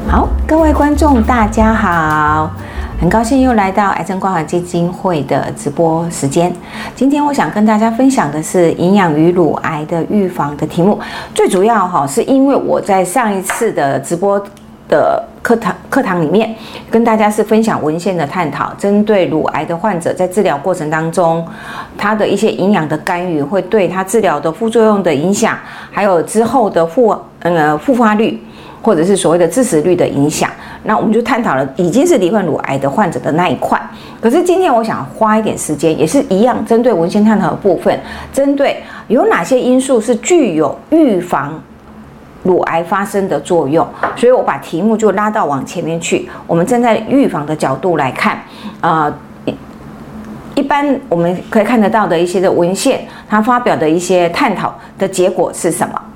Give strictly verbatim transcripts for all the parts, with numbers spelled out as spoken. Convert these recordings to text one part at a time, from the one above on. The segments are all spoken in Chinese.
好，各位观众大家好，很高兴又来到癌症关怀基金会的直播时间。今天我想跟大家分享的是营养与乳癌的预防的题目。最主要哈，是因为我在上一次的直播的课堂课堂里面，跟大家是分享文献的探讨，针对乳癌的患者在治疗过程当中，他的一些营养的干预会对他治疗的副作用的影响，还有之后的复呃复发率，或者是所谓的致死率的影响。那我们就探讨了已经是罹患乳癌的患者的那一块。可是今天我想花一点时间，也是一样针对文献探讨的部分，针对有哪些因素是具有预防乳癌发生的作用，所以我把题目就拉到往前面去。我们站在预防的角度来看，呃，一般我们可以看得到的一些的文献，它发表的一些探讨的结果是什么？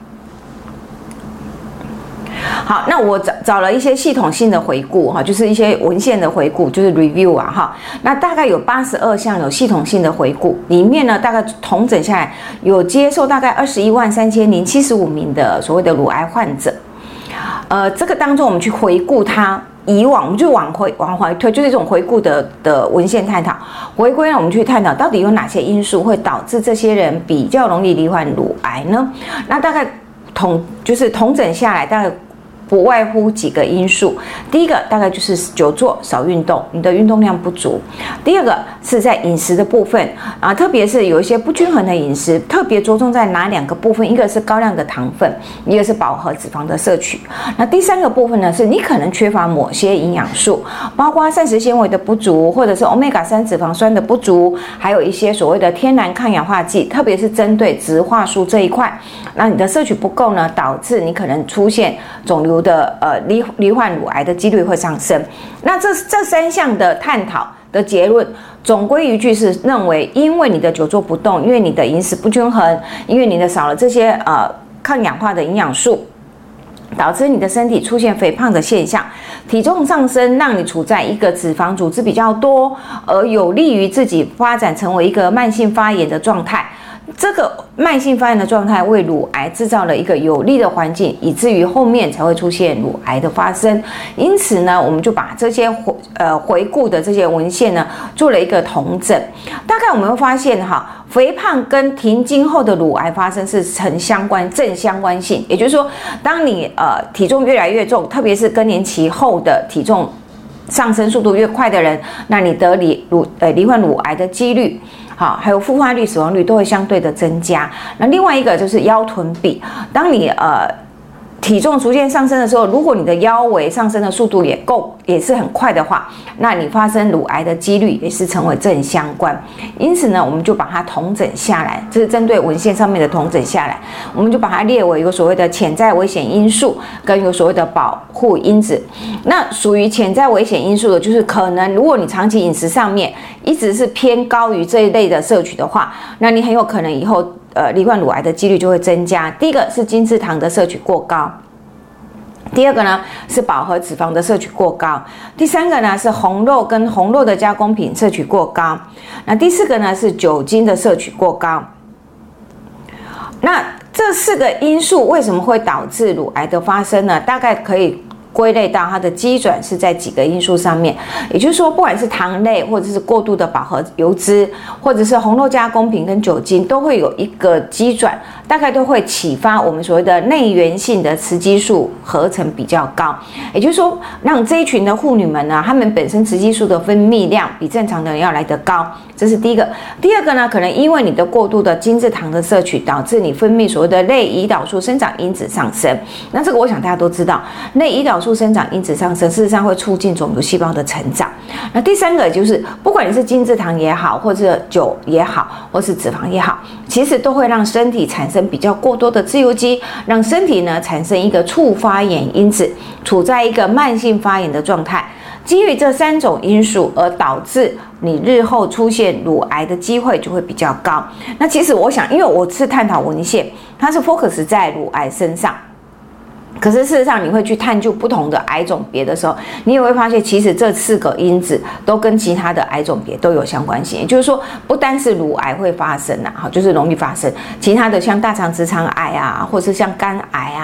好，那我找找了一些系统性的回顾哈，就是一些文献的回顾，就是 review 啊哈。那大概有八十二项有系统性的回顾，里面呢大概统整下来有接受大概二十一万三千零七十五名的所谓的乳癌患者。呃，这个当中我们去回顾它以往，我们就往回往回推，就是这种回顾的的文献探讨。回归呢，我们去探讨到底有哪些因素会导致这些人比较容易罹患乳癌呢？那大概统就是统整下来，大概不外乎几个因素。第一个大概就是久坐少运动，你的运动量不足。第二个是在饮食的部分啊，特别是有一些不均衡的饮食，特别着重在哪两个部分？一个是高量的糖分，一个是饱和脂肪的摄取。那第三个部分呢，是你可能缺乏某些营养素，包括膳食纤维的不足，或者是 欧米伽三 脂肪酸的不足，还有一些所谓的天然抗氧化剂，特别是针对植化素这一块，那你的摄取不够呢，导致你可能出现肿瘤的呃罹罹患乳癌的几率会上升。那这这三项的探讨的结论，总归一句是认为，因为你的久坐不动，因为你的饮食不均衡，因为你的少了这些呃抗氧化的营养素，导致你的身体出现肥胖的现象，体重上升，让你处在一个脂肪组织比较多，而有利于自己发展成为一个慢性发炎的状态。这个慢性发炎的状态为乳癌制造了一个有利的环境，以至于后面才会出现乳癌的发生。因此呢，我们就把这些回呃回顾的这些文献呢做了一个统整。大概我们会发现哈，肥胖跟停经后的乳癌发生是成相关正相关性，也就是说，当你呃体重越来越重，特别是更年期后的体重上升速度越快的人，那你得罹乳呃罹患乳癌的几率，好，还有复发率、死亡率都会相对的增加。那另外一个就是腰臀比，当你呃体重逐渐上升的时候，如果你的腰围上升的速度也够，也是很快的话，那你发生乳癌的几率也是成为正相关。因此呢，我们就把它统整下来，这是针对文献上面的统整下来，我们就把它列为一个所谓的潜在危险因素跟有所谓的保护因子。那属于潜在危险因素的，就是可能如果你长期饮食上面一直是偏高于这一类的摄取的话，那你很有可能以后呃，罹患乳癌的几率就会增加。第一个是精制糖的摄取过高，第二个呢是饱和脂肪的摄取过高，第三个呢是红肉跟红肉的加工品摄取过高，那第四个呢是酒精的摄取过高。那这四个因素为什么会导致乳癌的发生呢？大概可以归类到它的机转是在几个因素上面，也就是说，不管是糖类，或者是过度的饱和油脂，或者是红肉加工品跟酒精，都会有一个机转，大概都会启发我们所谓的内源性的雌激素合成比较高，也就是说，让这一群的妇女们呢，她们本身雌激素的分泌量比正常的人要来得高，这是第一个。第二个呢，可能因为你的过度的精制糖的摄取，导致你分泌所谓的类胰岛素生长因子上升。那这个我想大家都知道，类胰岛素生长因子上升，事实上会促进肿瘤细胞的成长。那第三个就是，不管你是精制糖也好，或者酒也好，或是脂肪也好，其实都会让身体产生比较过多的自由基，让身体呢产生一个促发炎因子，处在一个慢性发炎的状态。基于这三种因素而导致你日后出现乳癌的机会就会比较高。那其实我想，因为我是探讨文献，它是 focus 在乳癌身上。可是事实上，你会去探究不同的癌种别的时候，你也会发现，其实这四个因子都跟其他的癌种别都有相关性。也就是说，不单是乳癌会发生啊，就是容易发生，其他的像大肠直肠癌啊，或是像肝癌啊，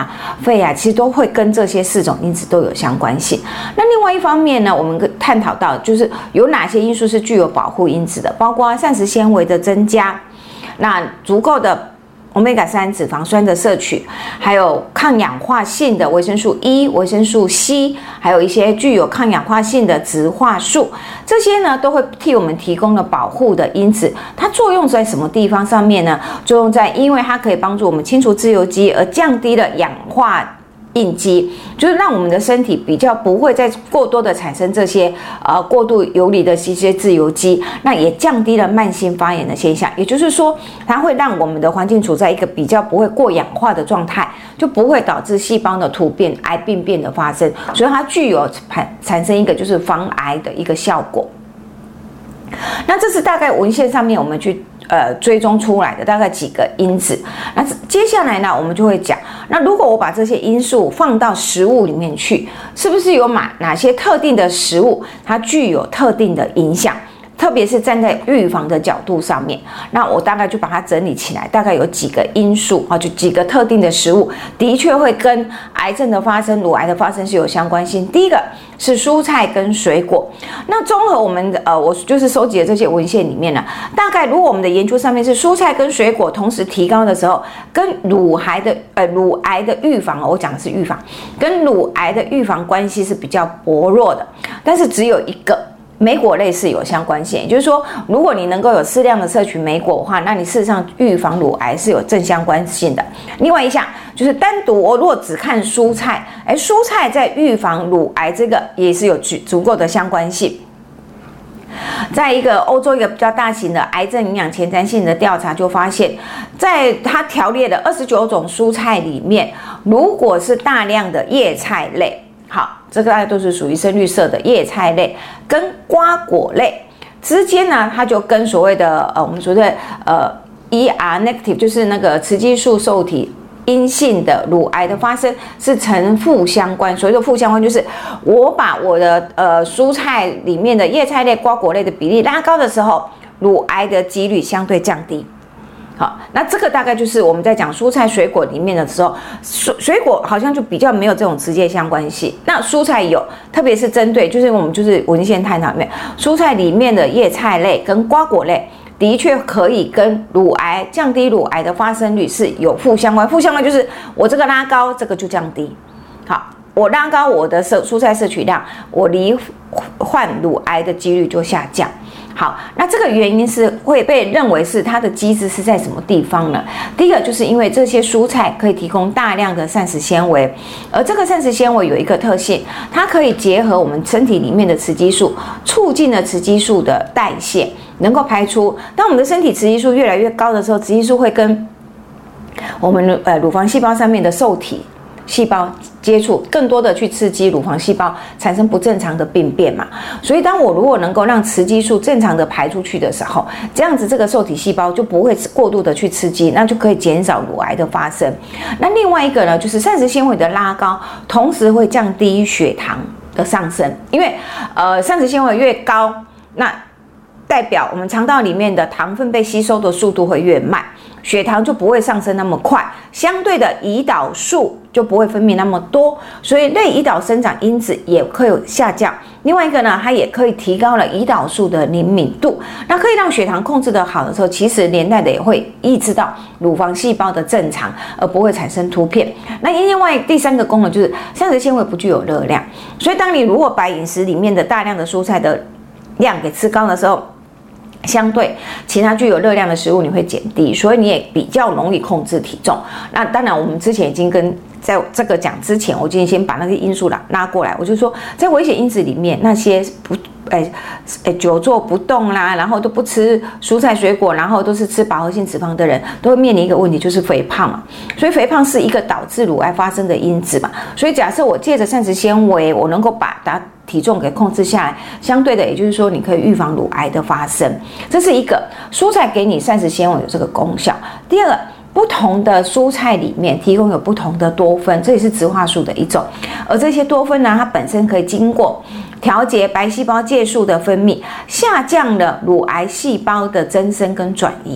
啊、肺啊，其实都会跟这些四种因子都有相关性。那另外一方面呢，我们探讨到就是有哪些因素是具有保护因子的，包括膳食纤维的增加，那足够的欧米伽三脂肪酸的摄取，还有抗氧化性的维生素 E、维生素 C， 还有一些具有抗氧化性的植化素，这些呢都会替我们提供了保护的因子。它作用在什么地方上面呢？作用在因为它可以帮助我们清除自由基，而降低了氧化应激，就是让我们的身体比较不会再过多的产生这些呃过度游离的一些自由基，那也降低了慢性发炎的现象。也就是说，它会让我们的环境处在一个比较不会过氧化的状态，就不会导致细胞的突变、癌病变的发生，所以它具有产产生一个就是防癌的一个效果。那这是大概文献上面我们去呃追踪出来的大概几个因子。那接下来呢，我们就会讲，那如果我把这些因素放到食物里面去，是不是有哪哪些特定的食物它具有特定的影响？特别是站在预防的角度上面，那我大概就把它整理起来，大概有几个因素啊，就几个特定的食物，的确会跟癌症的发生、乳癌的发生是有相关性。第一个是蔬菜跟水果。那综合我们呃，我就是收集的这些文献里面呢，大概如果我们的研究上面是蔬菜跟水果同时提高的时候，跟乳癌的呃乳癌的预防，我讲的是预防，跟乳癌的预防关系是比较薄弱的，但是只有一个。莓果类是有相关性，也就是说，如果你能够有适量的摄取莓果的话，那你事实上预防乳癌是有正相关性的。另外一项就是单独，我如果只看蔬菜，哎，蔬菜在预防乳癌这个也是有足够的相关性。在一个欧洲一个比较大型的癌症营养前瞻性的调查就发现，在它条列的二十九种蔬菜里面，如果是大量的叶菜类，好，这个大家都是属于深绿色的叶菜类跟瓜果类之间呢，它就跟所谓的呃我们所谓的呃 E R negative， 就是那个雌激素受体阴性的乳癌的发生是呈负相关。所谓的负相关，就是我把我的呃蔬菜里面的叶菜类、瓜果类的比例拉高的时候，乳癌的几率相对降低。好，那这个大概就是我们在讲蔬菜水果里面的时候，水水果好像就比较没有这种直接相关性。那蔬菜有，特别是针对，就是我们就是文献探讨里面，蔬菜里面的叶菜类跟瓜果类，的确可以跟乳癌降低乳癌的发生率是有负相关。负相关就是我这个拉高，这个就降低。好，我拉高我的摄蔬菜摄取量，我罹患乳癌的几率就下降。好，那这个原因是会被认为是它的机制是在什么地方呢？第一个就是因为这些蔬菜可以提供大量的膳食纤维，而这个膳食纤维有一个特性，它可以结合我们身体里面的雌激素，促进了雌激素的代谢，能够排出。当我们的身体雌激素越来越高的时候，雌激素会跟我们呃乳房细胞上面的受体细胞接触，更多的去刺激乳房细胞产生不正常的病变嘛。所以当我如果能够让雌激素正常的排出去的时候，这样子这个受体细胞就不会过度的去刺激，那就可以减少乳癌的发生。那另外一个呢，就是膳食纤维的拉高，同时会降低血糖的上升，因为呃膳食纤维越高，那代表我们肠道里面的糖分被吸收的速度会越慢，血糖就不会上升那么快，相对的胰岛素就不会分泌那么多，所以类胰岛生长因子也会有下降。另外一个呢，它也可以提高了胰岛素的灵敏度，那可以让血糖控制得好的时候，其实连带的也会抑制到乳房细胞的正常，而不会产生突变。那另外第三个功能就是膳食纤维不具有热量，所以当你如果把饮食里面的大量的蔬菜的量给吃高的时候，相对其他具有热量的食物你会减低，所以你也比较容易控制体重。那当然我们之前已经跟在这个讲之前，我今天先把那个因素拉拉过来，我就说在危险因子里面，那些不诶诶久坐不动啦，然后都不吃蔬菜水果，然后都是吃饱和性脂肪的人，都会面临一个问题，就是肥胖嘛。所以肥胖是一个导致乳癌发生的因子嘛。所以假设我借着膳食纤维，我能够把它体重给控制下来，相对的也就是说你可以预防乳癌的发生。这是一个蔬菜给你膳食纤维有这个功效。第二个，不同的蔬菜里面提供有不同的多酚，这也是植化素的一种，而这些多酚呢，它本身可以经过调节白细胞介素的分泌，下降了乳癌细胞的增生跟转移。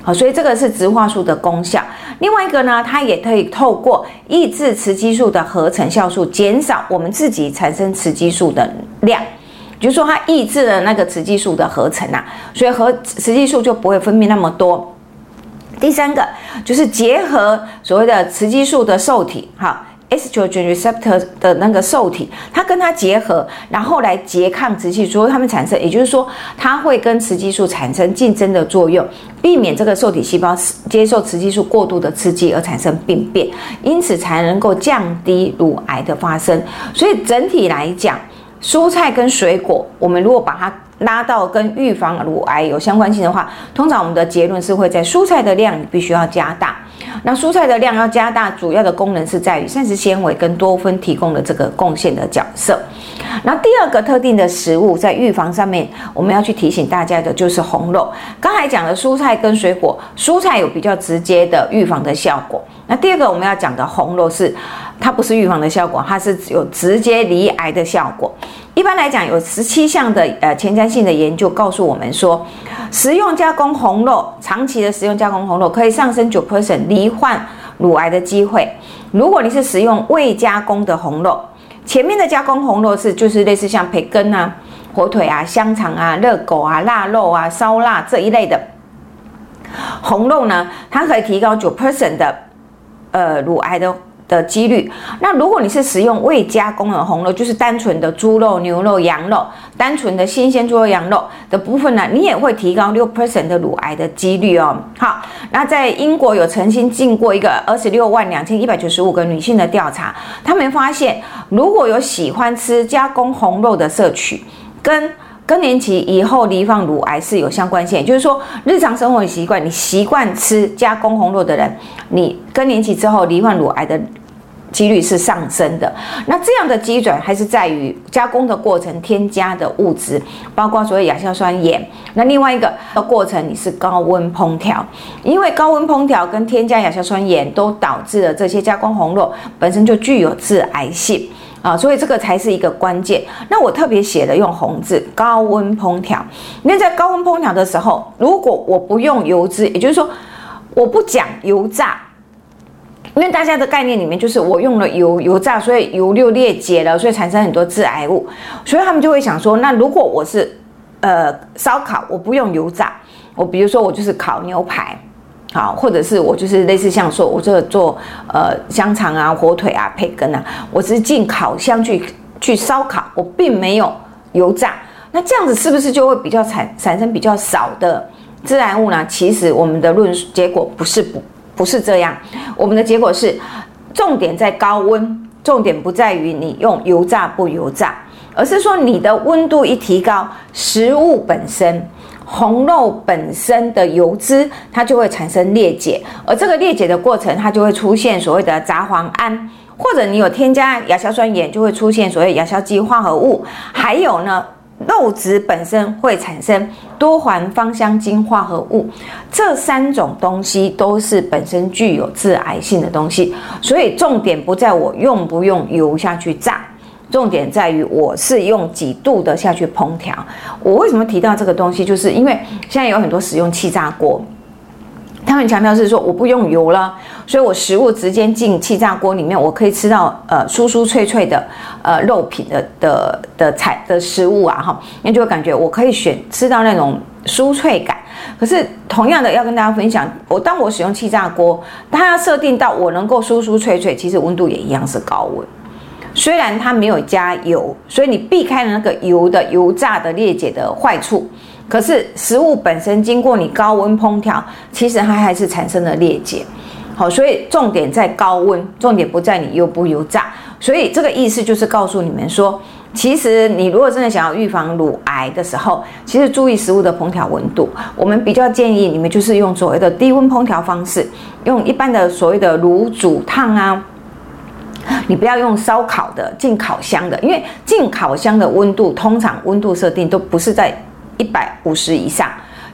好，所以这个是植化素的功效。另外一个呢，它也可以透过抑制雌激素的合成酵素，减少我们自己产生雌激素的量。就是说它抑制了那个雌激素的合成啊，所以和雌激素就不会分泌那么多。第三个就是结合所谓的雌激素的受体，哈 estrogen receptor 的那个受体，它跟它结合，然后来拮抗雌激素，所以它们产生，也就是说它会跟雌激素产生竞争的作用，避免这个受体细胞接受雌激素过度的刺激而产生病变，因此才能够降低乳癌的发生。所以整体来讲，蔬菜跟水果，我们如果把它拉到跟预防乳癌有相关性的话，通常我们的结论是会在蔬菜的量你必须要加大。那蔬菜的量要加大，主要的功能是在于膳食纤维跟多酚提供的这个贡献的角色。那第二个特定的食物在预防上面，我们要去提醒大家的就是红肉。刚才讲的蔬菜跟水果，蔬菜有比较直接的预防的效果。那第二个我们要讲的红肉是，它不是预防的效果，它是有直接罹癌的效果。一般来讲，有十七项的呃前瞻性的研究告诉我们说，食用加工红肉，长期的食用加工红肉可以上升 百分之九 罹患乳癌的机会。如果你是食用未加工的红肉，前面的加工红肉是就是类似像培根啊、火腿啊、香肠啊、热狗啊、腊肉啊、烧腊这一类的红肉呢，它可以提高 百分之九 的呃乳癌的的几率。那如果你是使用未加工的红肉，就是单纯的猪肉、牛肉、羊肉，单纯的新鲜猪肉、羊肉的部分呢，你也会提高 百分之六 的乳癌的几率哦。好，那在英国有曾经进过一个二十六万两千一百九十五个女性的调查，他们发现，如果有喜欢吃加工红肉的摄取，跟更年期以后罹患乳癌是有相关性，也就是说，日常生活习惯，你习惯吃加工红肉的人，你更年期之后罹患乳癌的几率是上升的。那这样的基准还是在于加工的过程添加的物质，包括所谓亚硝酸盐。那另外一个的过程，你是高温烹调，因为高温烹调跟添加亚硝酸盐都导致了这些加工红肉本身就具有致癌性。啊，所以这个才是一个关键。那我特别写了用红字，高温烹调。因为在高温烹调的时候，如果我不用油脂，也就是说我不讲油炸，因为大家的概念里面就是我用了油油炸，所以油六裂解了，所以产生很多致癌物，所以他们就会想说，那如果我是呃烧烤，我不用油炸，我比如说我就是烤牛排。好，或者是我就是类似像说，我这个做呃香肠啊、火腿啊、培根啊，我只是进烤箱去去烧烤，我并没有油炸。那这样子是不是就会比较产产生比较少的致癌物呢？其实我们的论述结果不是不不是这样，我们的结果是重点在高温，重点不在于你用油炸不油炸，而是说你的温度一提高，食物本身。红肉本身的油脂，它就会产生裂解，而这个裂解的过程，它就会出现所谓的杂黄胺，或者你有添加亚硝酸盐，就会出现所谓亚硝基化合物，还有呢，肉质本身会产生多环芳香精化合物，这三种东西都是本身具有致癌性的东西，所以重点不在我用不用油下去炸。重点在于我是用几度的下去烹调。我为什么提到这个东西，就是因为现在有很多使用气炸锅，他们强调是说我不用油了，所以我食物直接进气炸锅里面，我可以吃到呃酥酥脆脆的呃肉品的的的菜的食物啊哈，那就会感觉我可以选吃到那种酥脆感。可是同样的要跟大家分享，我当我使用气炸锅，它要设定到我能够酥酥脆脆，其实温度也一样是高温。虽然它没有加油，所以你避开了那个油的油炸的裂解的坏处，可是食物本身经过你高温烹调，其实它还是产生了裂解。好，所以重点在高温，重点不在你油不油炸。所以这个意思就是告诉你们说，其实你如果真的想要预防乳癌的时候，其实注意食物的烹调温度。我们比较建议你们就是用所谓的低温烹调方式，用一般的所谓的卤煮烫啊。你不要用烧烤的进烤箱的，因为进烤箱的温度通常温度设定都不是在一百五十以上，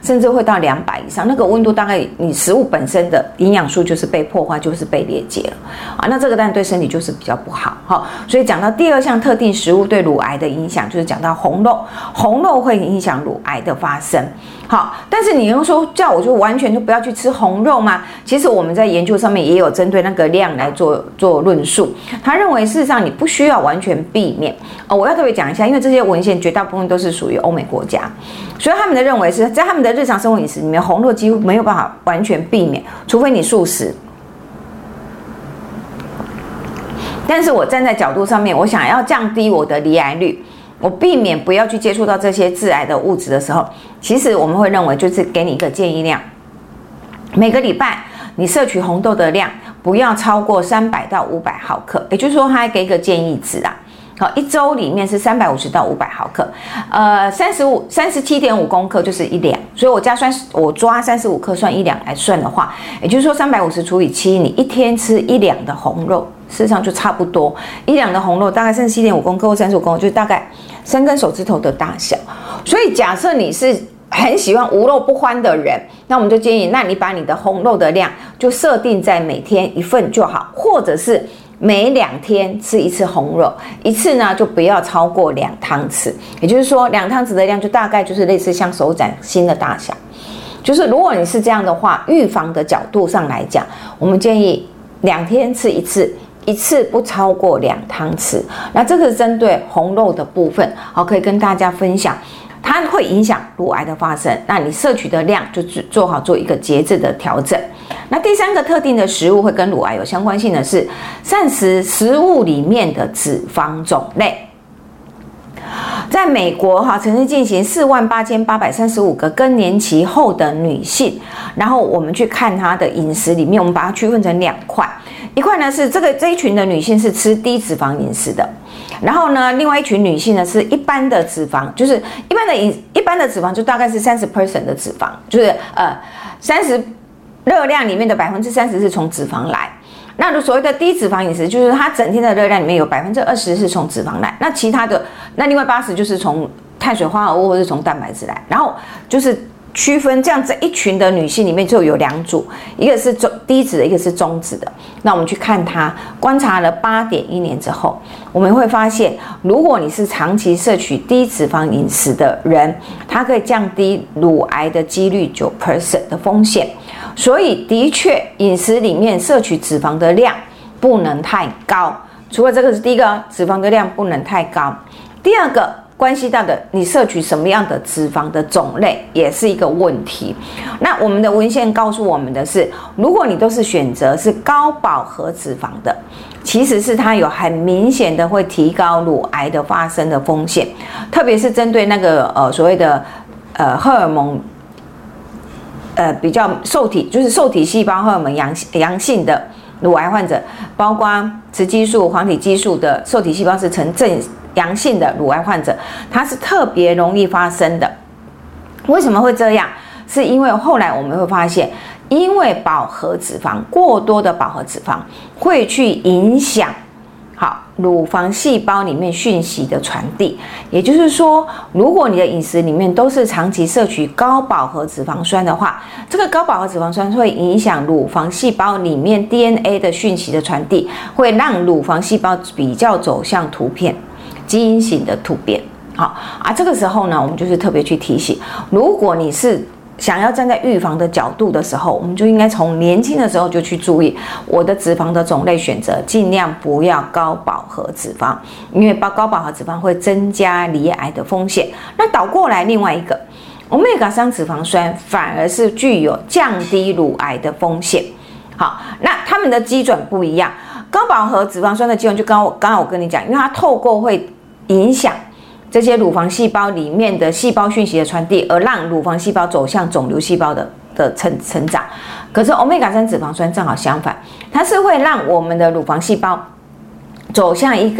甚至会到两百以上。那个温度大概你食物本身的营养素就是被破坏，就是被裂解了啊。那这个当然对身体就是比较不好哈。所以讲到第二项特定食物对乳癌的影响，就是讲到红肉，红肉会影响乳癌的发生。好，但是你又说叫我就完全就不要去吃红肉吗？其实我们在研究上面也有针对那个量来做做论述。他认为事实上你不需要完全避免哦。我要特别讲一下，因为这些文献绝大部分都是属于欧美国家，所以他们的认为是在他们的日常生活饮食里面，红肉几乎没有办法完全避免，除非你素食。但是我站在角度上面，我想要降低我的罹癌率，我避免不要去接触到这些致癌的物质的时候，其实我们会认为就是给你一个建议量，每个礼拜你摄取红豆的量不要超过三百到五百毫克，也就是说他还给一个建议值啊。好，一周里面是三百五十到五百毫克，呃，三十五三十七点五公克就是一两，所以我加算我抓三十五克算一两来算的话，也就是说三百五十除以七，你一天吃一两的红肉，事实上就差不多一两的红肉大概三十七点五公克或三十五公克，就是大概三根手指头的大小。所以假设你是很喜欢无肉不欢的人，那我们就建议，那你把你的红肉的量就设定在每天一份就好，或者是每两天吃一次红肉，一次呢就不要超过两汤匙，也就是说两汤匙的量就大概就是类似像手掌心的大小。就是如果你是这样的话，预防的角度上来讲，我们建议两天吃一次，一次不超过两汤匙。那这个是针对红肉的部分，好，可以跟大家分享。它会影响乳癌的发生，那你摄取的量就做好做一个节制的调整。那第三个特定的食物会跟乳癌有相关性的是膳食食物里面的脂肪种类。在美国哈，曾经进行四万八千八百三十五个更年期后的女性，然后我们去看她的饮食里面，我们把它区分成两块，一块呢是这个这一群的女性是吃低脂肪饮食的。然后呢，另外一群女性呢是一般的脂肪，就是一般的饮一般的脂肪就大概是三十 percent 的脂肪，就是呃三十热量里面的百分之三十是从脂肪来。那所谓的低脂肪饮食，就是它整天的热量里面有百分之二十是从脂肪来，那其他的那另外八十就是从碳水化合物或是从蛋白质来，然后就是区分这样这一群的女性里面就有两组，一个是中低脂的，一个是中脂的。那我们去看它，观察了八点一年之后，我们会发现，如果你是长期摄取低脂肪饮食的人，它可以降低乳癌的几率 百分之九 的风险。所以的确，饮食里面摄取脂肪的量不能太高。除了这个是第一个，脂肪的量不能太高。第二个，关系到的你摄取什么样的脂肪的种类也是一个问题。那我们的文献告诉我们的是，如果你都是选择是高饱和脂肪的，其实是它有很明显的会提高乳癌的发生的风险，特别是针对那个呃所谓的呃荷尔蒙呃比较受体就是受体细胞荷尔蒙阳阳性的乳癌患者，包括雌激素、黄体激素的受体细胞是呈正阳性的乳癌患者，它是特别容易发生的。为什么会这样？是因为后来我们会发现，因为饱和脂肪过多的饱和脂肪会去影响好乳房细胞里面讯息的传递。也就是说，如果你的饮食里面都是长期摄取高饱和脂肪酸的话，这个高饱和脂肪酸会影响乳房细胞里面 D N A 的讯息的传递，会让乳房细胞比较走向突变，基因型的突变。好啊，这个时候呢，我们就是特别去提醒，如果你是想要站在预防的角度的时候，我们就应该从年轻的时候就去注意我的脂肪的种类选择，尽量不要高饱和脂肪，因为高饱和脂肪会增加罹癌的风险。那倒过来，另外一个 欧米伽三 脂肪酸反而是具有降低乳癌的风险。好，那它们的基准不一样。高饱和脂肪酸的基准就刚刚刚我跟你讲，因为它透过会影响这些乳房细胞里面的细胞讯息的传递，而让乳房细胞走向肿瘤细胞的的成成长。可是 欧米伽三 脂肪酸正好相反，它是会让我们的乳房细胞走向一个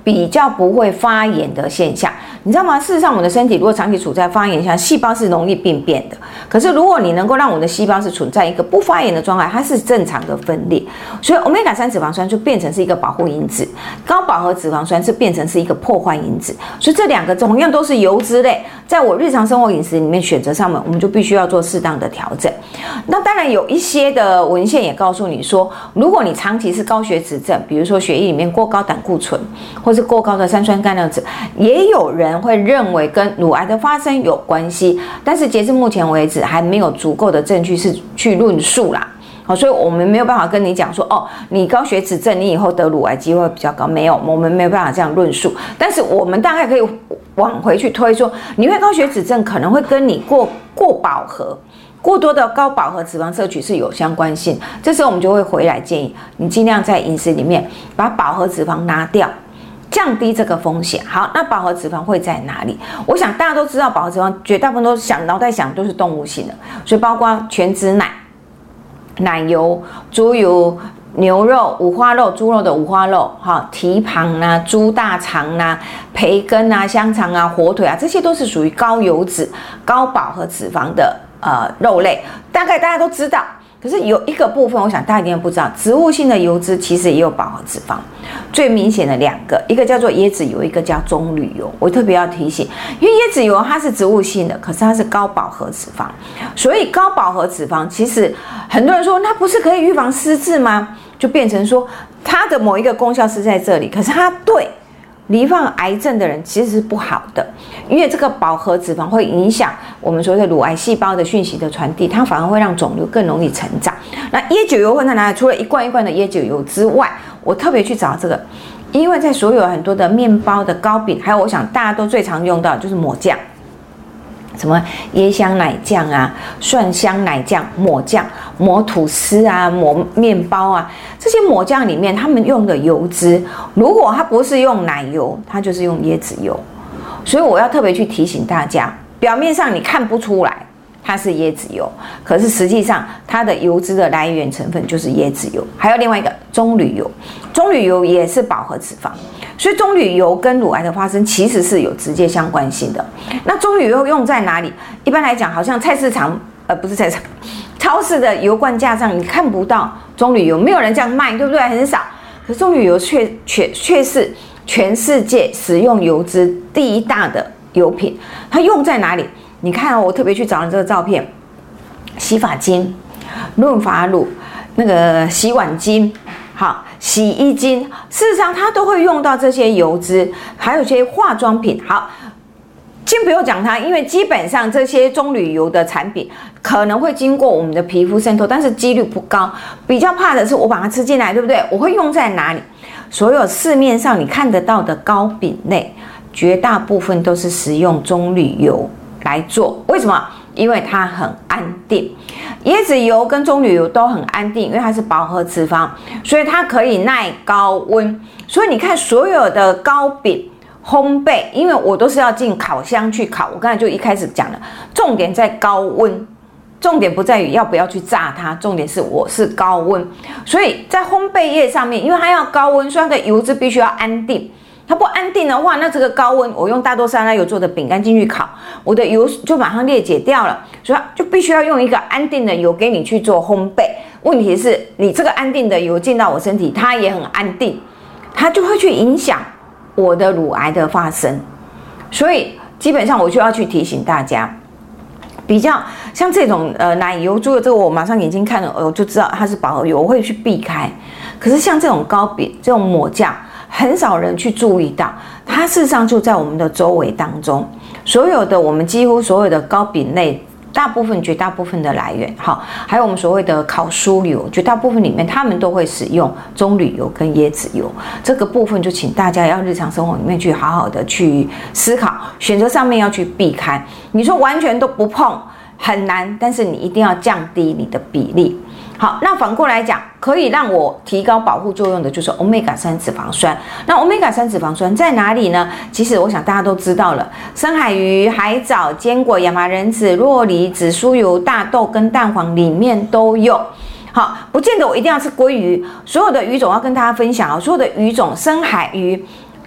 比较不会发炎的现象。你知道吗？事实上，我们的身体如果长期处在发炎下，细胞是容易病变的。可是，如果你能够让我们的细胞是处在一个不发炎的状态，它是正常的分裂，所以 欧米伽三 脂肪酸就变成是一个保护因子，高饱和脂肪酸是变成是一个破坏因子。所以这两个同样都是油脂类，在我日常生活饮食里面选择上面，我们就必须要做适当的调整。那当然有一些的文献也告诉你说，如果你长期是高血脂症，比如说血液里面过高胆固醇，或是过高的三酸甘油酯，也有人会认为跟乳癌的发生有关系，但是截至目前为止还没有足够的证据是去论述啦。好，所以我们没有办法跟你讲说，哦，你高血脂症，你以后得乳癌机会比较高，没有，我们没有办法这样论述。但是我们大概可以往回去推说，你会高血脂症可能会跟你过过饱和。过多的高饱和脂肪摄取是有相关性，这时候我们就会回来建议你尽量在饮食里面把饱和脂肪拿掉，降低这个风险。好，那饱和脂肪会在哪里？我想大家都知道，饱和脂肪绝大部分都想脑袋想都是动物性的，所以包括全脂奶、奶油、猪油、牛肉、五花肉、猪肉的五花肉，哈，蹄膀啊、猪大肠啊、培根啊、香肠啊、火腿啊，这些都是属于高油脂、高饱和脂肪的呃肉类，大概大家都知道。可是有一个部分，我想大家一定不知道，植物性的油脂其实也有饱和脂肪，最明显的两个，一个叫做椰子油，一个叫棕榈油。我特别要提醒，因为椰子油它是植物性的，可是它是高饱和脂肪，所以高饱和脂肪其实很多人说，那不是可以预防失智吗？就变成说它的某一个功效是在这里，可是它对罹患癌症的人其实是不好的，因为这个饱和脂肪会影响我们所谓的乳癌细胞的讯息的传递，它反而会让肿瘤更容易成长。那椰酒油会在哪里？除了一罐一罐的椰酒油之外，我特别去找这个，因为在所有很多的面包的糕饼，还有我想大家都最常用到就是抹酱。什么椰香奶酱啊、蒜香奶酱、抹酱、抹吐司啊、抹面包啊，这些抹酱里面他们用的油脂，如果它不是用奶油，它就是用椰子油。所以我要特别去提醒大家，表面上你看不出来它是椰子油，可是实际上它的油脂的来源成分就是椰子油。还有另外一个棕榈油，棕榈油也是饱和脂肪，所以棕榈油跟乳癌的发生其实是有直接相关性的。那棕榈油用在哪里？一般来讲，好像菜市场呃不是菜市场，超市的油罐架上你看不到棕榈油，没有人这样卖，对不对？很少。可是棕榈油却却却是全世界使用油脂第一大的油品。它用在哪里？你看、哦，我特别去找了这个照片，洗发精、润发乳、那个洗碗巾、好洗衣精，事实上它都会用到这些油脂，还有一些化妆品。好，先不用讲它，因为基本上这些棕榈油的产品可能会经过我们的皮肤渗透，但是几率不高。比较怕的是我把它吃进来，对不对？我会用在哪里？所有市面上你看得到的糕饼类，绝大部分都是使用棕榈油来做。为什么？因为它很安定。椰子油跟棕榈油都很安定，因为它是饱和脂肪，所以它可以耐高温。所以你看所有的糕饼烘焙，因为我都是要进烤箱去烤，我刚才就一开始讲了，重点在高温，重点不在于要不要去炸它，重点是我是高温。所以在烘焙业上面，因为它要高温，所以它的油脂必须要安定。它不安定的话，那这个高温，我用大豆沙拉油做的饼干进去烤，我的油就马上裂解掉了，所以就必须要用一个安定的油给你去做烘焙。问题是你这个安定的油进到我身体，它也很安定，它就会去影响我的乳癌的发生。所以基本上我就要去提醒大家，比较像这种呃奶油猪的这个，我马上眼睛看了，我就知道它是饱和油，我会去避开。可是像这种糕饼、这种抹酱，很少人去注意到，它事实上就在我们的周围当中。所有的我们几乎所有的糕饼类，大部分绝大部分的来源，好，还有我们所谓的烤酥油，绝大部分里面他们都会使用棕榈油跟椰子油。这个部分就请大家要日常生活里面去好好的去思考，选择上面要去避开。你说完全都不碰很难，但是你一定要降低你的比例。好，那反过来讲，可以让我提高保护作用的就是 欧米伽三 脂肪酸。那 欧米伽三 脂肪酸在哪里呢？其实我想大家都知道了，深海鱼、海藻、坚果、亚麻仁籽、酪梨、紫苏油、大豆跟蛋黄里面都有。好，不见得我一定要吃鲑鱼，所有的鱼种要跟大家分享哦。所有的鱼种，深海鱼、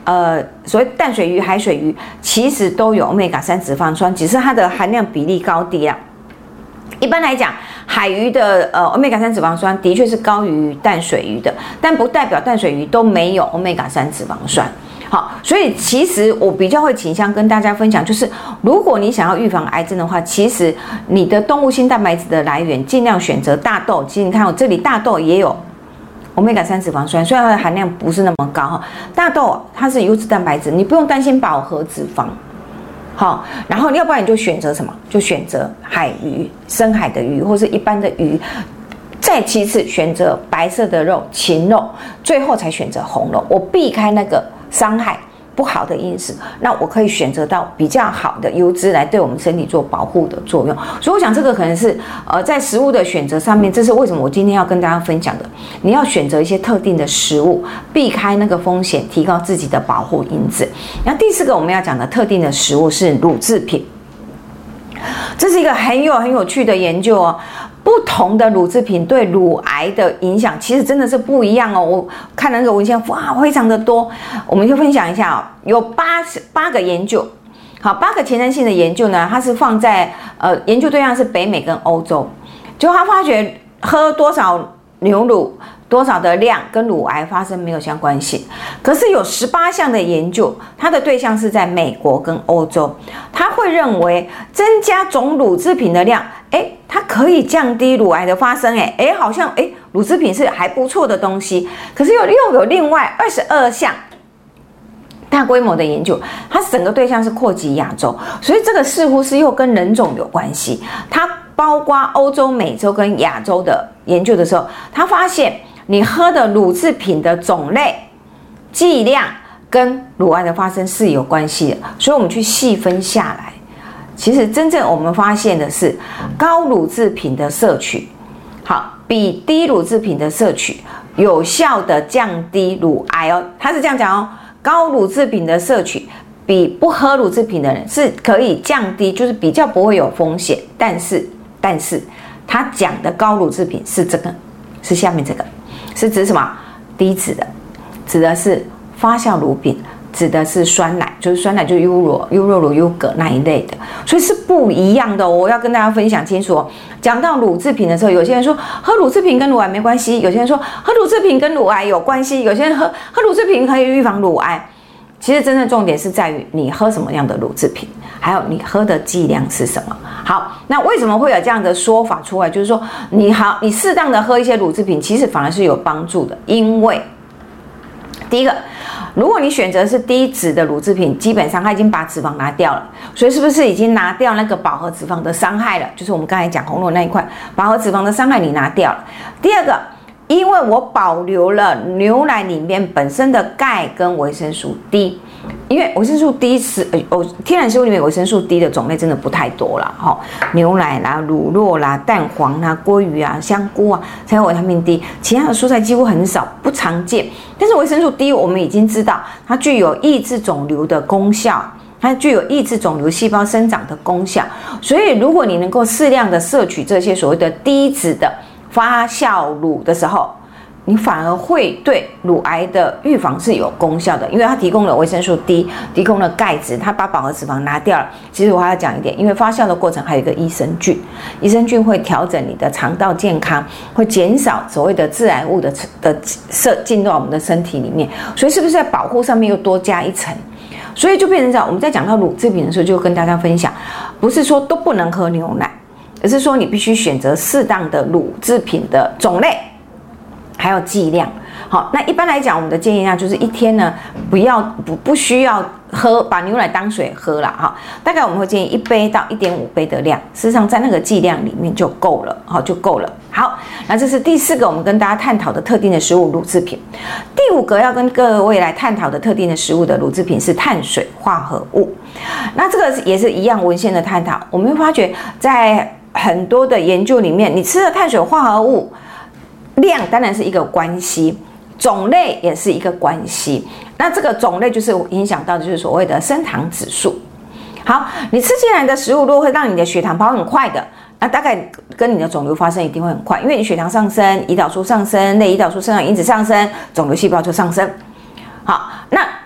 呃所谓淡水鱼、海水鱼，其实都有 欧米伽三 脂肪酸，只是它的含量比例高低啊。一般来讲，海鱼的呃 欧米伽三 脂肪酸的确是高于淡水鱼的，但不代表淡水鱼都没有 欧米伽三 脂肪酸。好，所以其实我比较会倾向跟大家分享，就是如果你想要预防癌症的话，其实你的动物性蛋白质的来源尽量选择大豆。其实你看我这里大豆也有 欧米伽三 脂肪酸，虽然它的含量不是那么高哈。大豆它是优质蛋白质，你不用担心饱和脂肪。好，然后要不然你就选择什么？就选择海鱼、深海的鱼，或是一般的鱼。再其次选择白色的肉、禽肉，最后才选择红肉。我避开那个伤害不好的因子，那我可以选择到比较好的油脂来对我们身体做保护的作用。所以我想这个可能是呃在食物的选择上面，这是为什么我今天要跟大家分享的。你要选择一些特定的食物，避开那个风险，提高自己的保护因子。那第四个我们要讲的特定的食物是乳制品，这是一个很有很有趣的研究哦。不同的乳制品对乳癌的影响其实真的是不一样哦。我看了那个文献，哇，非常的多。我们就分享一下哦，有八八个研究，好，八个前瞻性的研究呢，它是放在呃研究对象是北美跟欧洲，就他发觉喝多少牛乳多少的量跟乳癌发生没有相关性。可是有十八项的研究，它的对象是在美国跟欧洲，他会认为增加总乳制品的量，哎，它可以降低乳癌的发生，哎，哎，好像哎，乳制品是还不错的东西。可是又又有另外二十二项大规模的研究，它整个对象是扩及亚洲，所以这个似乎是又跟人种有关系。它包括欧洲、美洲跟亚洲的研究的时候，他发现你喝的乳制品的种类、剂量跟乳癌的发生是有关系的。所以我们去细分下来，其实真正我们发现的是高乳制品的摄取，好，比低乳制品的摄取有效的降低乳癌哦。他是这样讲哦，高乳制品的摄取比不喝乳制品的人是可以降低，就是比较不会有风险。但是，但是他讲的高乳制品是这个，是下面这个，是指什么？低脂的，指的是发酵乳品，指的是酸奶，就是酸奶就是优酪、优酪乳、优格那一类的，所以是不一样的哦。我要跟大家分享清楚哦。讲到乳制品的时候，有些人说喝乳制品跟乳癌没关系，有些人说喝乳制品跟乳癌有关系，有些人喝喝乳制品可以预防乳癌。其实真正重点是在于你喝什么样的乳制品，还有你喝的剂量是什么。好，那为什么会有这样的说法出来？就是说你好，你适当的喝一些乳制品，其实反而是有帮助的。因为第一个，如果你选择是低脂的乳制品，基本上它已经把脂肪拿掉了，所以是不是已经拿掉那个饱和脂肪的伤害了？就是我们刚才讲红肉那一块饱和脂肪的伤害你拿掉了。第二个，因为我保留了牛奶里面本身的钙跟维生素 D， 因为维生素 D 是呃天然食物里面维生素 D 的种类真的不太多啦，齁，牛奶啦、乳酪啦、蛋黄啦、鲑鱼啊、香菇啊才有维他命 D， 其他的蔬菜几乎很少，不常见。但是维生素 D 我们已经知道它具有抑制肿瘤的功效，它具有抑制肿瘤细胞生长的功效，所以如果你能够适量的摄取这些所谓的低脂的发酵乳的时候，你反而会对乳癌的预防是有功效的，因为它提供了维生素 D， 提供了钙质，它把饱和脂肪拿掉了。其实我还要讲一点，因为发酵的过程还有一个益生菌，益生菌会调整你的肠道健康，会减少所谓的致癌物的的摄进入到我们的身体里面，所以是不是在保护上面又多加一层？所以就变成这样，我们在讲到乳制品的时候，就跟大家分享，不是说都不能喝牛奶，而是说你必须选择适当的乳制品的种类，还有剂量。好，那一般来讲，我们的建议呢，就是一天呢，不要不不需要喝，把牛奶当水喝啦，哈。大概我们会建议一杯到一点五杯的量，事实上在那个剂量里面就够了，好就够了。好，那这是第四个我们跟大家探讨的特定的食物乳制品。第五个要跟各位来探讨的特定的食物的乳制品是碳水化合物。那这个也是一样文献的探讨，我们会发觉在很多的研究里面，你吃的碳水化合物量当然是一个关系，种类也是一个关系。那这个种类就是影响到的就是所谓的升糖指数。好，你吃进来的食物如果会让你的血糖跑很快的，那大概跟你的肿瘤发生一定会很快，因为你血糖上升，胰岛素上升，类胰岛素生长因子上升，肿瘤细胞就上升。好，那那会让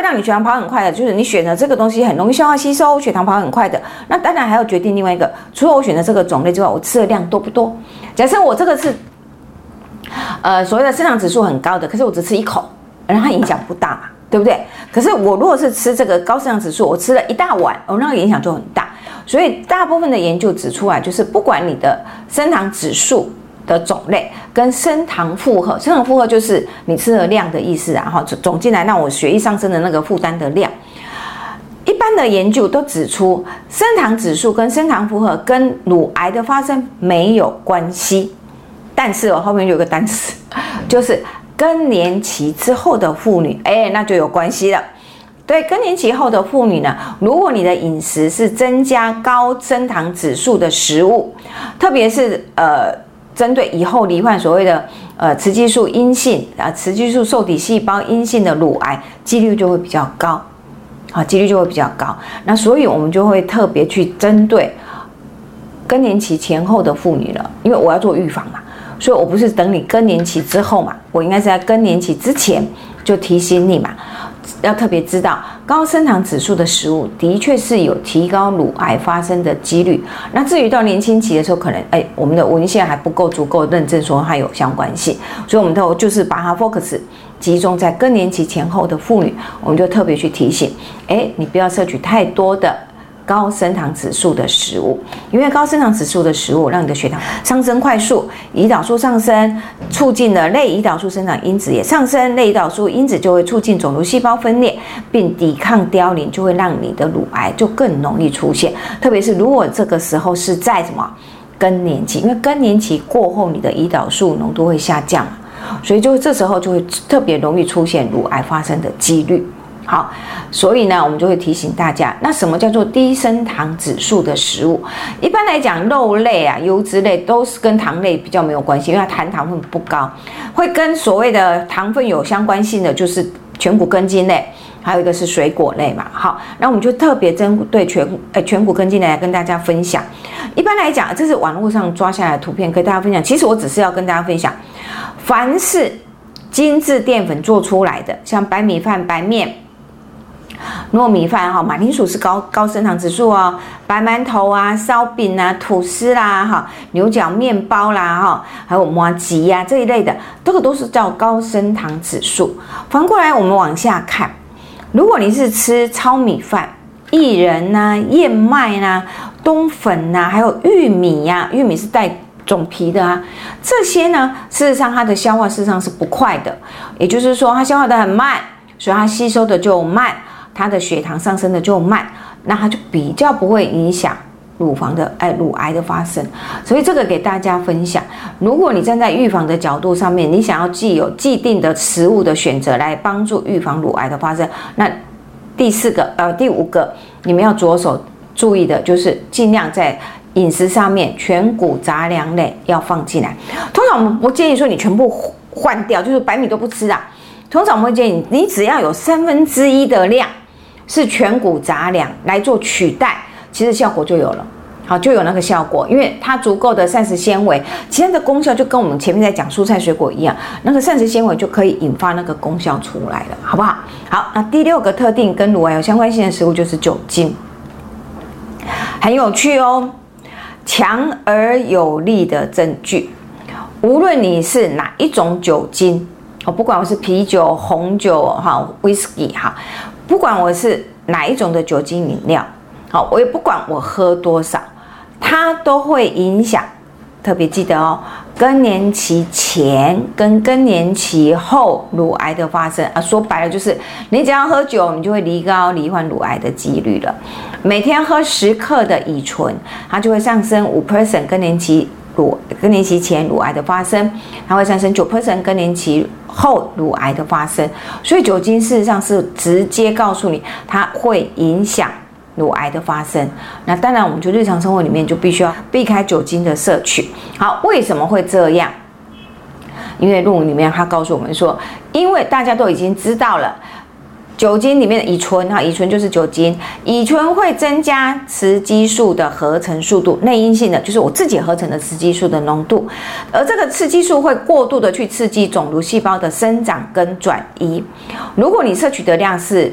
让你血糖跑很快的，就是你选择这个东西很容易消化吸收，血糖跑很快的。那当然还要决定另外一个，除了我选择这个种类之外，我吃的量多不多？假设我这个是呃所谓的升糖指数很高的，可是我只吃一口，然后它影响不大嘛，对不对？可是我如果是吃这个高升糖指数，我吃了一大碗，哦，那个影响就很大。所以大部分的研究指出来，就是不管你的升糖指数的种类跟升糖负荷，升糖负荷就是你吃的量的意思啊，哈，总进来让我血液上升的那个负担的量。一般的研究都指出，升糖指数跟升糖负荷跟乳癌的发生没有关系，但是我后面有个单词，就是更年期之后的妇女，哎，那就有关系了。对，更年期后的妇女呢，如果你的饮食是增加高升糖指数的食物，特别是呃针对以后罹患所谓的呃雌激素阴性啊雌激素受体细胞阴性的乳癌，几率就会比较高，啊，几率就会比较高。那所以我们就会特别去针对更年期前后的妇女了，因为我要做预防嘛，所以我不是等你更年期之后嘛，我应该是在更年期之前就提醒你嘛。要特别知道，高升糖指数的食物的确是有提高乳癌发生的几率。那至于到年轻期的时候，可能哎，我们的文献还不够足够认证说它有相关性，所以我们都就是把它 focus 集中在更年期前后的妇女，我们就特别去提醒，哎，你不要摄取太多的高升糖指数的食物，因为高升糖指数的食物让你的血糖上升快速，胰岛素上升，促进了类胰岛素生长因子也上升，类胰岛素因子就会促进肿瘤细胞分裂，并抵抗凋零，就会让你的乳癌就更容易出现。特别是如果这个时候是在什么更年期，因为更年期过后你的胰岛素浓度会下降，所以就这时候就会特别容易出现乳癌发生的几率。好，所以呢，我们就会提醒大家，那什么叫做低升糖指数的食物？一般来讲，肉类啊、油脂类都是跟糖类比较没有关系，因为它含糖分不高。会跟所谓的糖分有相关性的，就是全谷根茎类，还有一个是水果类嘛。好，那我们就特别针对全呃全谷根茎类来跟大家分享。一般来讲，这是网络上抓下来的图片，跟大家分享。其实我只是要跟大家分享，凡是精致淀粉做出来的，像白米饭、白面、糯米饭哈，马铃薯是高高升糖指数哦，白馒头啊、烧饼啊、吐司啦哈、牛角面包啦哈，还有麻糬呀这一类的，这个都是叫高升糖指数。反过来我们往下看，如果你是吃糙米饭、薏仁呐、燕麦呐、冬粉呐，还有玉米呀、啊，玉米是带种皮的啊，这些呢，事实上它的消化事实上是不快的，也就是说它消化的很慢，所以它吸收的就慢。它的血糖上升的就慢，那它就比较不会影响乳房的哎乳癌的发生。所以这个给大家分享，如果你站在预防的角度上面，你想要既有既定的食物的选择来帮助预防乳癌的发生，那第四个呃第五个你们要着手注意的就是尽量在饮食上面全谷杂粮类要放进来。通常我们不建议说你全部换掉，就是白米都不吃啊。通常我们会建议你只要有三分之一的量是全谷杂粮来做取代，其实效果就有了，好，就有那个效果，因为它足够的膳食纤维，其他的功效就跟我们前面在讲蔬菜水果一样，那个膳食纤维就可以引发那个功效出来了，好不好？好，那第六个特定跟乳癌有相关性的食物就是酒精，很有趣哦，强而有力的证据，无论你是哪一种酒精，哦，不管我是啤酒、红酒、哈、whisky 哈。不管我是哪一种的酒精饮料，好，我也不管我喝多少，它都会影响。特别记得哦，更年期前跟更年期后乳癌的发生啊，说白了就是你只要喝酒，你就会提高罹患乳癌的几率了。每天喝十克的乙醇，它就会上升 百分之五 更年期乳更年期前乳癌的发生，它会上升 百分之九 更年期后乳癌的发生。所以酒精事实上是直接告诉你它会影响乳癌的发生。那当然我们就日常生活里面就必须要避开酒精的摄取。好，为什么会这样？因为论文里面它告诉我们说，因为大家都已经知道了酒精里面的乙醇，哈，乙醇就是酒精，乙醇会增加雌激素的合成速度，内因性的就是我自己合成的雌激素的浓度，而这个雌激素会过度的去刺激肿瘤细胞的生长跟转移。如果你摄取的量是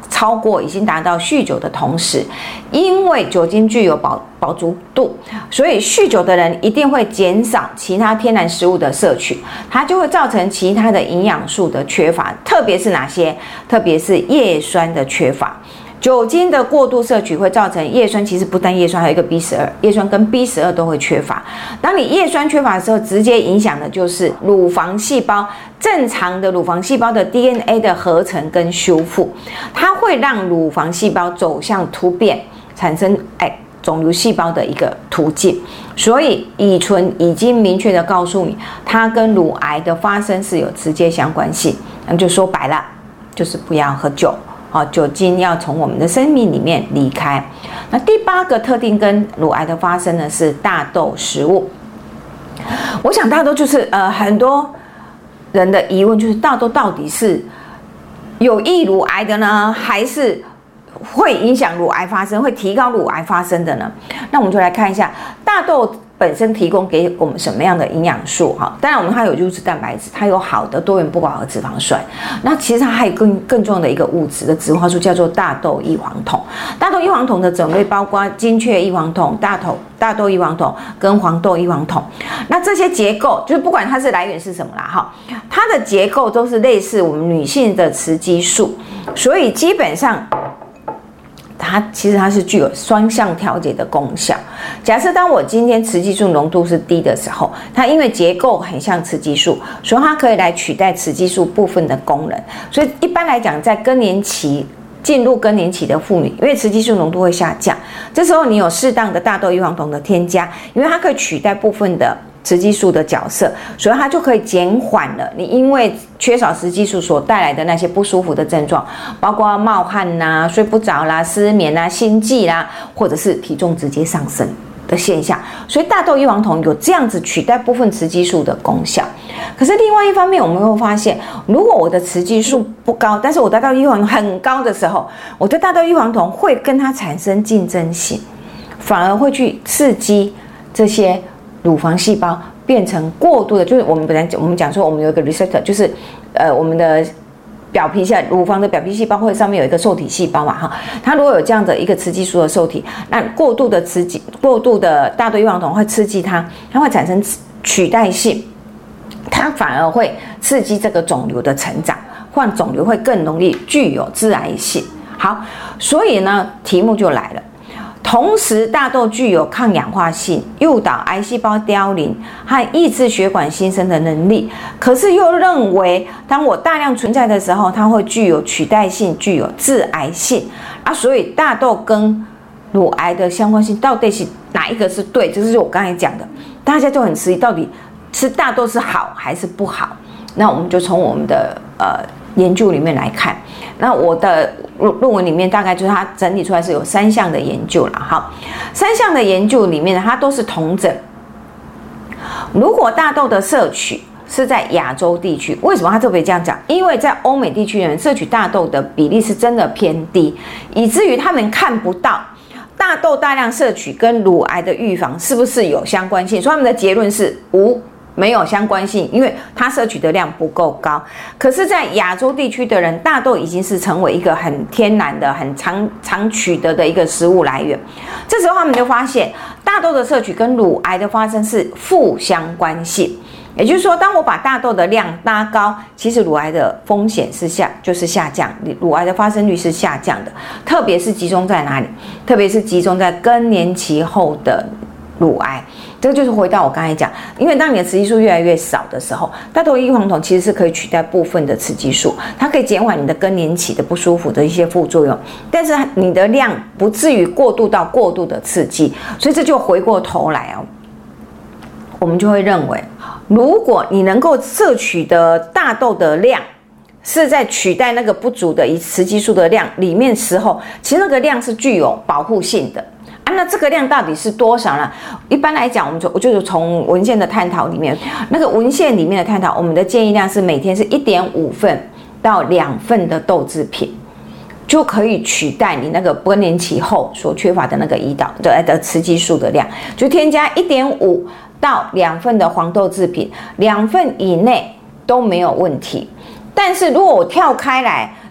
超过已经达到酗酒的同时，因为酒精具有饱饱足度，所以酗酒的人一定会减少其他天然食物的摄取，它就会造成其他的营养素的缺乏，特别是哪些？特别是叶酸的缺乏。酒精的过度摄取会造成叶酸，其实不但叶酸，还有一个 B 十二， 叶酸跟 B 十二 都会缺乏。当你叶酸缺乏的时候，直接影响的就是乳房细胞正常的乳房细胞的 D N A 的合成跟修复，它会让乳房细胞走向突变，产生哎肿瘤细胞的一个途径。所以乙醇已经明确的告诉你，它跟乳癌的发生是有直接相关性。那就说白了，就是不要喝酒。哦，酒精要从我们的生命里面离开。那第八个特定跟乳癌的发生呢，是大豆食物。我想大豆就是呃很多人的疑问，就是大豆到底是有益乳癌的呢，还是会影响乳癌发生，会提高乳癌发生的呢？那我们就来看一下大豆本身提供给我们什么样的营养素哈？当然，我们它有优质蛋白质，它有好的多元不饱和脂肪酸。那其实它还有更更重要的一个物质的植化素，叫做大豆异黄酮。大豆异黄酮的种类包括精确异黄酮、大豆大豆异黄酮跟黄豆异黄酮。那这些结构就是不管它是来源是什么啦哈，它的结构都是类似我们女性的雌激素，所以基本上。它其实它是具有双向调节的功效。假设当我今天雌激素浓度是低的时候，它因为结构很像雌激素，所以它可以来取代雌激素部分的功能。所以一般来讲，在更年期进入更年期的妇女，因为雌激素浓度会下降，这时候你有适当的大豆异黄酮的添加，因为它可以取代部分的雌激素的角色，所以它就可以减缓了你因为缺少雌激素所带来的那些不舒服的症状，包括冒汗啦、睡不着啦、失眠啦、心悸啦，或者是体重直接上升的现象。所以大豆异黄酮有这样子取代部分雌激素的功效。可是另外一方面，我们会发现，如果我的雌激素不高，但是我大豆异黄酮很高的时候，我的大豆异黄酮会跟它产生竞争性，反而会去刺激这些乳房细胞变成过度的，就是我们本来我们讲说，我们有一个 receptor， 就是呃我们的表皮下乳房的表皮细胞会上面有一个受体细胞嘛哈，它如果有这样的一个雌激素的受体，那过度的雌激过度的大豆异黄酮会刺激它，它会产生取代性，它反而会刺激这个肿瘤的成长，让肿瘤会更容易具有致癌性。好，所以呢题目就来了。同时，大豆具有抗氧化性、诱导癌细胞凋零和抑制血管新生的能力，可是又认为，当我大量存在的时候，它会具有取代性、具有致癌性啊。所以，大豆跟乳癌的相关性到底是哪一个是对？这是我刚才讲的，大家就很迟疑，到底吃大豆是好还是不好？那我们就从我们的呃研究里面来看。那我的论文里面大概就是它整理出来是有三项的研究了哈，三项的研究里面它都是同整。如果大豆的摄取是在亚洲地区，为什么他特别这样讲？因为在欧美地区人摄取大豆的比例是真的偏低，以至于他们看不到大豆大量摄取跟乳癌的预防是不是有相关性，所以他们的结论是无。没有相关性，因为它摄取的量不够高。可是，在亚洲地区的人，大豆已经是成为一个很天然的、很常常取得的一个食物来源。这时候，他们就发现，大豆的摄取跟乳癌的发生是负相关性。也就是说，当我把大豆的量拉高，其实乳癌的风险是下就是下降，乳癌的发生率是下降的。特别是集中在哪里？特别是集中在更年期后的乳癌。这个就是回到我刚才讲，因为当你的雌激素越来越少的时候，大豆异黄酮其实是可以取代部分的雌激素，它可以减缓你的更年期的不舒服的一些副作用，但是你的量不至于过度到过度的刺激，所以这就回过头来哦，我们就会认为，如果你能够摄取的大豆的量是在取代那个不足的以雌激素的量里面时候，其实那个量是具有保护性的。啊、那这个量到底是多少呢？一般来讲，我们就我就是从文献的探讨里面，那个文献里面的探讨，我们的建议量是每天是 一点五 份到两份的豆制品，就可以取代你那个更年期后所缺乏的那个胰岛的的雌激素的量，就添加 一点五 到两份的黄豆制品，两份以内都没有问题。但是如果我跳开来，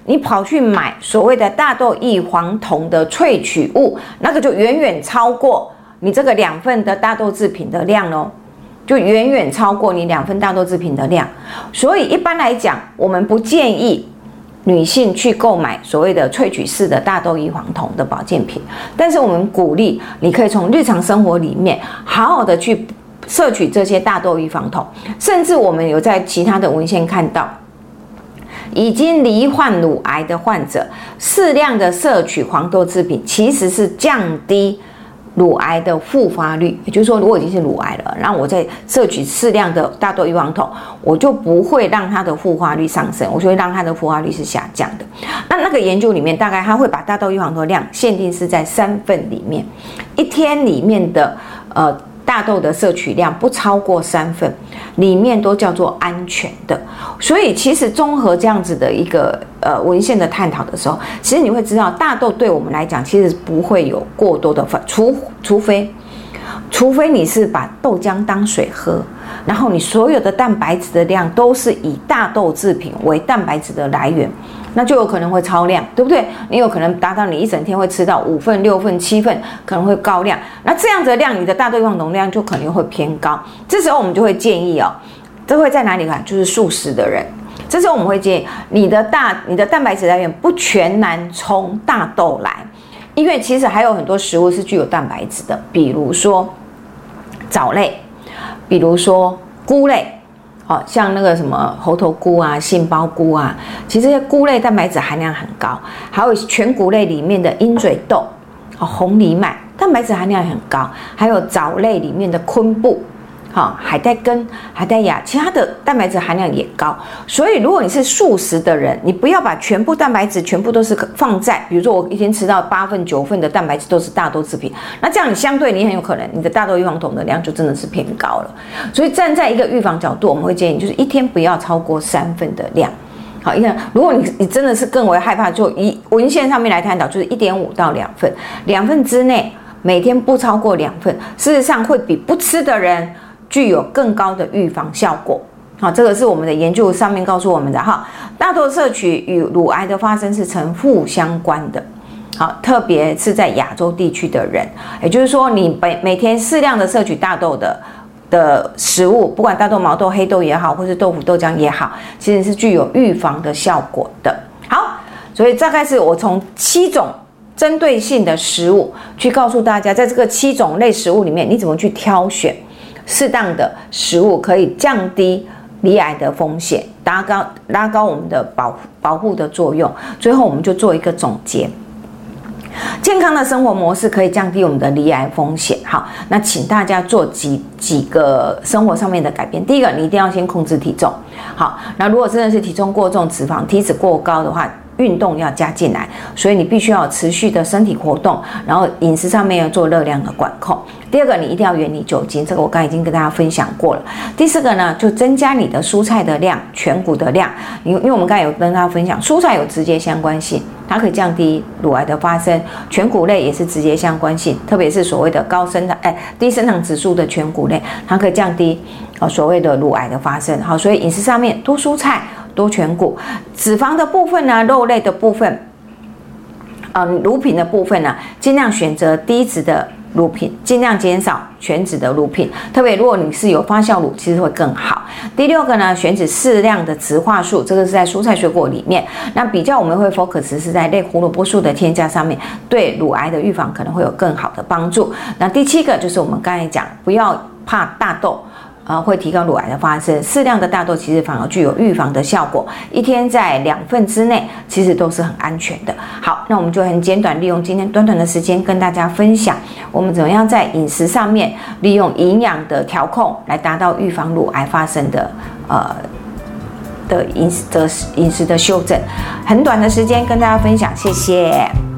你跑去买所谓的大豆异黄酮的萃取物，那个就远远超过你这个两份的大豆制品的量咯，就远远超过你两份大豆制品的量。所以一般来讲，我们不建议女性去购买所谓的萃取式的大豆异黄酮的保健品，但是我们鼓励你可以从日常生活里面好好的去摄取这些大豆异黄酮，甚至我们有在其他的文献看到，已经罹患乳癌的患者适量的摄取黄豆制品，其实是降低乳癌的复发率。也就是说，如果已经是乳癌了，然后我再摄取适量的大豆异黄酮，我就不会让它的复发率上升，我就会让它的复发率是下降的。那那个研究里面，大概它会把大豆异黄酮量限定是在三份里面，一天里面的呃大豆的摄取量不超过三份，里面都叫做安全的。所以其实综合这样子的一个呃文献的探讨的时候，其实你会知道，大豆对我们来讲其实不会有过多的反，除除非除非你是把豆浆当水喝，然后你所有的蛋白质的量都是以大豆制品为蛋白质的来源，那就有可能会超量，对不对？你有可能达到你一整天会吃到五份、六份、七份，可能会高量。那这样子的量，你的大豆异黄酮量就可能会偏高。这时候我们就会建议哦，这会在哪里看？就是素食的人。这时候我们会建议你的大、你的蛋白质来源不全然从大豆来，因为其实还有很多食物是具有蛋白质的，比如说藻类，比如说菇类。哦，像那个什么猴头菇啊、杏鲍菇啊，其实这些菇类蛋白质含量很高，还有全谷类里面的鹰嘴豆、哦、红藜麦，蛋白质含量很高，还有藻类里面的昆布、哦、海带根、海带芽，其他的蛋白质含量也高。所以如果你是素食的人，你不要把全部蛋白质全部都是放在，比如说我一天吃到八份、九份的蛋白质都是大豆制品，那这样你相对你很有可能你的大豆异黄酮的量就真的是偏高了。所以站在一个预防角度，我们会建议就是一天不要超过三份的量。好，因为如果你你真的是更为害怕，就以文献上面来探讨，就是一点五到两份，两份之内每天不超过两份，事实上会比不吃的人具有更高的预防效果。好，这个是我们的研究上面告诉我们的哈。大豆摄取与乳癌的发生是呈负相关的。好，特别是在亚洲地区的人，也就是说，你每每天适量的摄取大豆的的食物，不管大豆、毛豆、黑豆也好，或是豆腐、豆浆也好，其实是具有预防的效果的。好，所以大概是我从七种针对性的食物去告诉大家，在这个七种类食物里面，你怎么去挑选适当的食物，可以降低罹癌的风险，拉高拉高我们的保保护的作用。最后，我们就做一个总结。健康的生活模式可以降低我们的罹癌风险。好，那请大家做几几个生活上面的改变。第一个，你一定要先控制体重。好，那如果真的是体重过重、脂肪、体脂过高的话，运动要加进来，所以你必须要有持续的身体活动，然后饮食上面要做热量的管控。第二个，你一定要远离酒精，这个我刚才已经跟大家分享过了。第四个呢，就增加你的蔬菜的量、全谷的量，因为因为我们刚才有跟大家分享，蔬菜有直接相关性，它可以降低乳癌的发生，全谷类也是直接相关性，特别是所谓的高升糖、哎低升糖指数的全谷类，它可以降低呃所谓的乳癌的发生。好，所以饮食上面多蔬菜。多全谷，脂肪的部分呢，肉类的部分，嗯，乳品的部分呢，尽量选择低脂的乳品，尽量减少全脂的乳品。特别如果你是有发酵乳，其实会更好。第六个呢，选址适量的植化素，这个是在蔬菜水果里面。那比较我们会 focus 是在类胡萝卜素的添加上面，对乳癌的预防可能会有更好的帮助。那第七个就是我们刚才讲，不要怕大豆。呃，会提高乳癌的发生，适量的大豆其实反而具有预防的效果，一天在两份之内，其实都是很安全的。好，那我们就很简短利用今天短短的时间跟大家分享，我们怎么样在饮食上面利用营养的调控，来达到预防乳癌发生的呃的饮食的饮食的修正。很短的时间跟大家分享，谢谢。